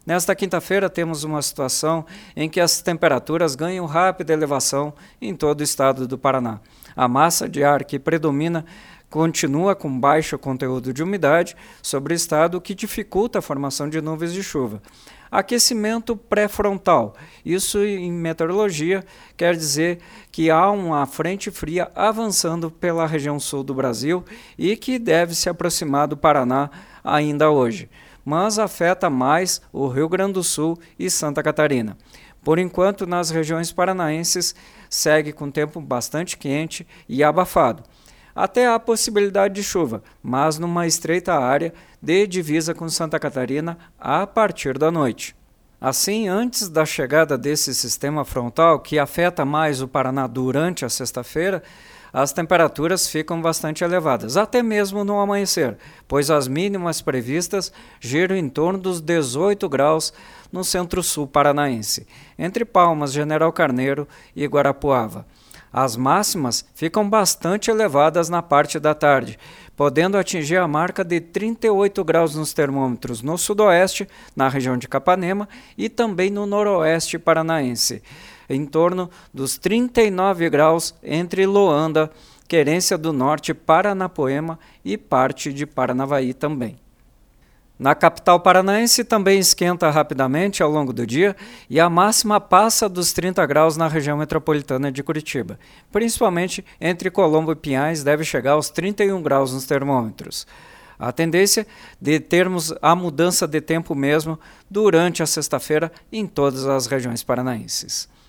Nesta quinta-feira temos uma situação em que as temperaturas ganham rápida elevação em todo o estado do Paraná. A massa de ar que predomina continua com baixo conteúdo de umidade sobre o estado, o que dificulta a formação de nuvens de chuva. Aquecimento pré-frontal. Isso em meteorologia quer dizer que há uma frente fria avançando pela região sul do Brasil e que deve se aproximar do Paraná ainda hoje, mas afeta mais o Rio Grande do Sul e Santa Catarina. Por enquanto, nas regiões paranaenses, segue com tempo bastante quente e abafado. Até há possibilidade de chuva, mas numa estreita área de divisa com Santa Catarina a partir da noite. Assim, antes da chegada desse sistema frontal, que afeta mais o Paraná durante a sexta-feira, as temperaturas ficam bastante elevadas, até mesmo no amanhecer, pois as mínimas previstas giram em torno dos 18 graus no centro-sul paranaense, entre Palmas, General Carneiro e Guarapuava. As máximas ficam bastante elevadas na parte da tarde, podendo atingir a marca de 38 graus nos termômetros no sudoeste, na região de Capanema, e também no noroeste paranaense, em torno dos 39 graus entre Loanda, Querência do Norte, Paranapoema e parte de Paranavaí também. Na capital paranaense também esquenta rapidamente ao longo do dia e a máxima passa dos 30 graus na região metropolitana de Curitiba. Principalmente entre Colombo e Pinhais deve chegar aos 31 graus nos termômetros. A tendência de termos a mudança de tempo mesmo durante a sexta-feira em todas as regiões paranaenses.